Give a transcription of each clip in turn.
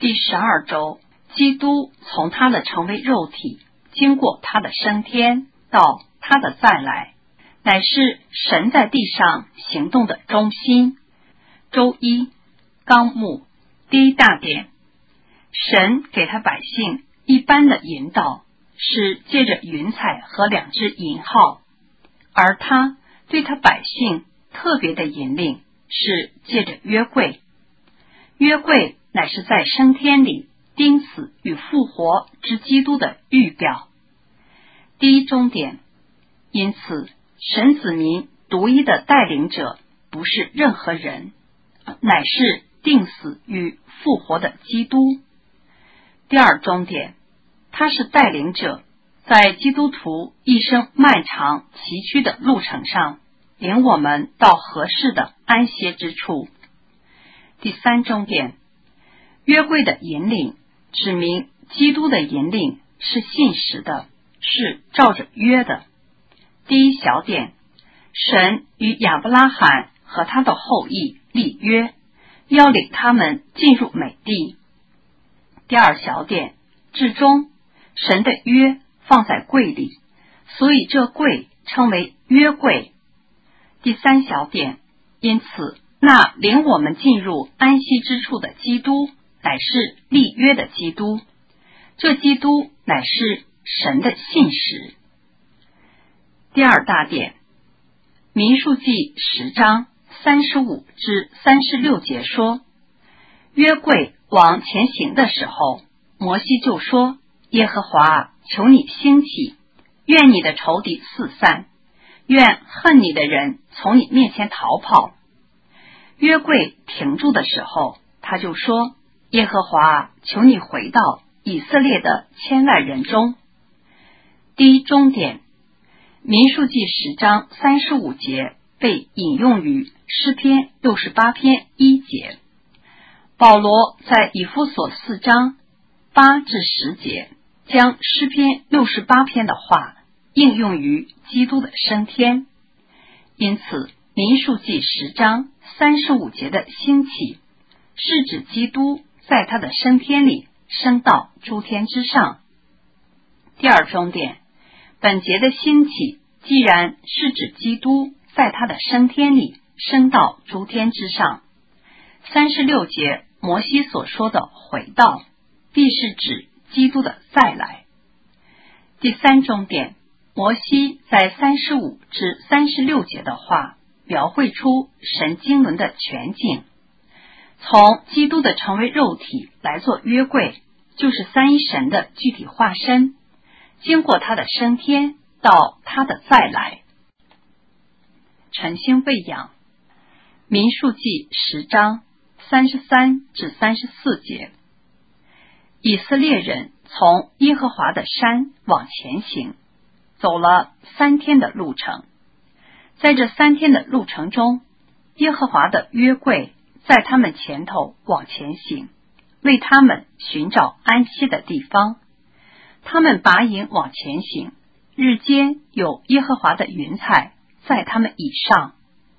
第12周，基督从他的成为肉体，经过他的升天到他的再来，乃是神在地上行动的中心。周一，纲目第一大点，神给他百姓一般的引导是借着云彩和2只银号，而他对他百姓特别的引领是借着约柜。约柜乃是在升天里钉死与复活之基督的预表。第一中点，因此神子民独一的带领者不是任何人，乃是钉死与复活的基督。第二中点，他是带领者，在基督徒一生漫长崎岖的路程上，领我们到合适的安歇之处。第三中点，约柜的引领指明基督的引领是信实的，是照着约的。第一小点，神与亚伯拉罕和他的后裔立约，要领他们进入美地。第二小点，至终神的约放在柜里，所以这柜称为约柜。第三小点，因此那领我们进入安息之处的基督乃是立约的基督，这基督乃是神的信实。第二大点，民数记10章35至36节说，约柜往前行的时候，摩西就说，耶和华，求你兴起，愿你的仇敌四散，愿恨你的人从你面前逃跑。约柜停住的时候，他就说，耶和华，求你回到以色列的千万人中。第一中点，民数记10章35节被引用于诗篇68篇1节。保罗在以弗所4章8至10节将诗篇68篇的话应用于基督的升天，因此民数记10章35节的兴起是指基督在他的升天里升到诸天之上。第二中点，本节的兴起既然是指基督在他的升天里升到诸天之上，36节摩西所说的回到必是指基督的再来。第三中点，摩西在35至36节的话描绘出神经纶的全景，从基督的成为肉体来做约柜，就是三一神的具体化身，经过他的升天到他的再来。晨星喂养，民数记10章33至34节，以色列人从耶和华的山往前行，走了3天的路程。在这3天的路程中，耶和华的约柜在他们前头往前行，为他们寻找安息的地方。他们拔营往前行，日间有耶和华的云彩在他们以上。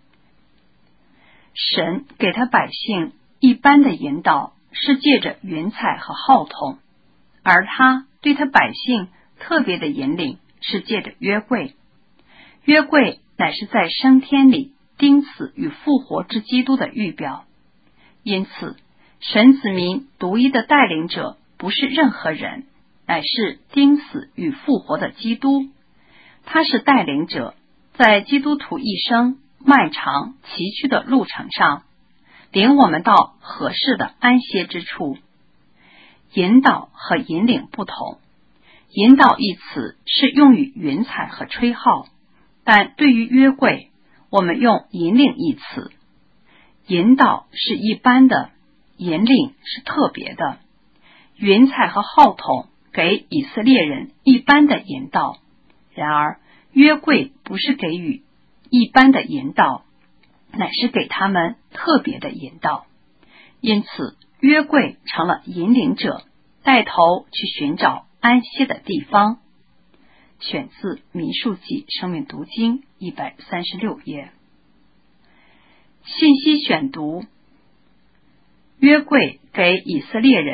神给他百姓一般的引导是借着云彩和号筒，而他对他百姓特别的引领是借着约柜。约柜乃是在升天里钉死与复活之基督的预表，因此神子民独一的带领者不是任何人，乃是钉死与复活的基督。他是带领者，在基督徒一生漫长崎岖的路程上，领我们到合适的安歇之处。引导和引领不同，引导一词是用于云彩和吹号，但对于约柜，我们用引领一词。引导是一般的，引领是特别的。云彩和号筒给以色列人一般的引导，然而约柜不是给予一般的引导，乃是给他们特别的引导。因此约柜成了引领者，带头去寻找安歇的地方。选自民数记生命读经136页。信息选读，约柜给以色列人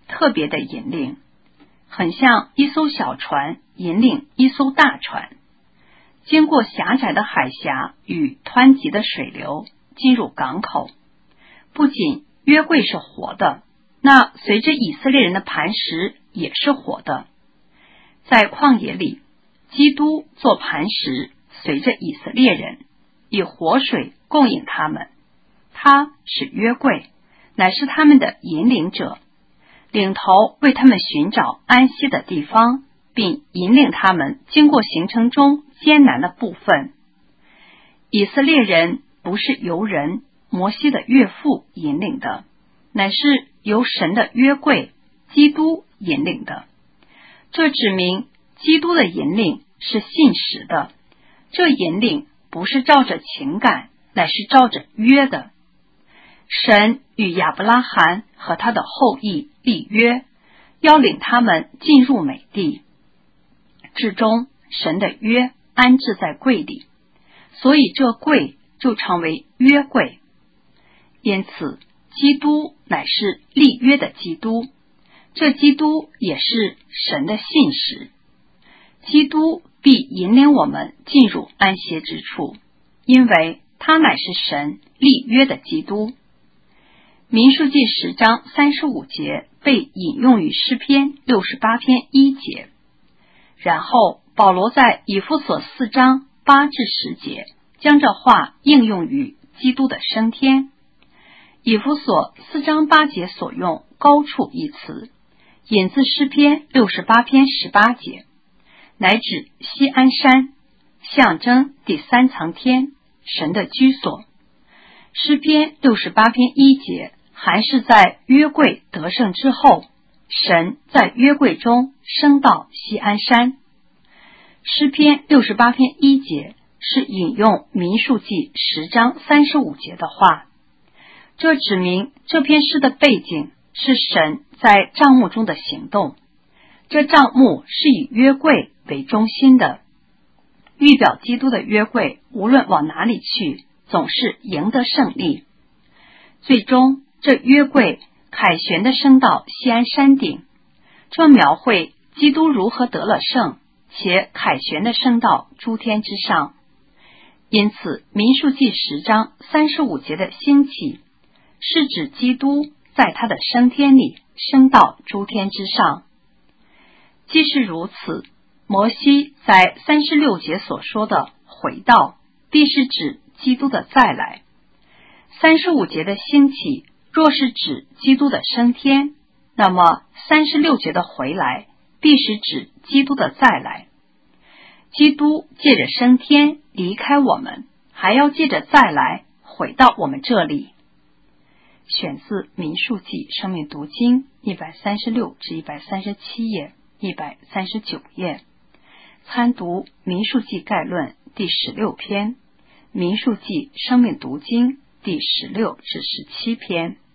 特别的引领，很像一艘小船引领一艘大船，经过狭窄的海峡与湍急的水流，进入港口。不仅约柜是活的，那随着以色列人的磐石也是活的。在旷野里，基督做磐石，随着以色列人，以活水供应他们。他是约柜，乃是他们的引领者，领头为他们寻找安息的地方，并引领他们经过行程中艰难的部分。以色列人不是由人摩西的岳父引领的，乃是由神的约柜基督引领的。这指明基督的引领是信实的，这引领不是照着情感，乃是照着约的。神与亚伯拉罕和他的后裔立约，要领他们进入美地。至终神的约安置在柜里，所以这柜就称为约柜。因此基督乃是立约的基督，这基督也是神的信实。基督必引领我们进入安歇之处，因为他乃是神立约的基督。民数记10章35节被引用于诗篇68篇1节，然后保罗在以弗所4章8至10节将这话应用于基督的升天。以弗所4章8节所用高处一词，引自诗篇68篇18节，乃指锡安山，象征第三层天，神的居所。诗篇68篇1节还是在约柜得胜之后，神在约柜中升到锡安山。诗篇68篇1节是引用民数记10章35节的话，这指明这篇诗的背景是神在帐幕中的行动。这帐幕是以约柜为中心的，预表基督的约柜无论往哪里去，总是赢得胜利。最终这约柜凯旋地升到锡安山顶，这描绘基督如何得了胜，且凯旋地升到诸天之上。因此民数记10章35节的兴起，是指基督在他的升天里升到诸天之上。既是如此，摩西在36节所说的回到，必是指基督的再来。35节的兴起若是指基督的升天，那么36节的回来必是指基督的再来。基督借着升天离开我们，还要借着再来回到我们这里。选自民数记生命读经136至137页139页，参读民数记概论第16篇，民数记生命读经第16至17篇。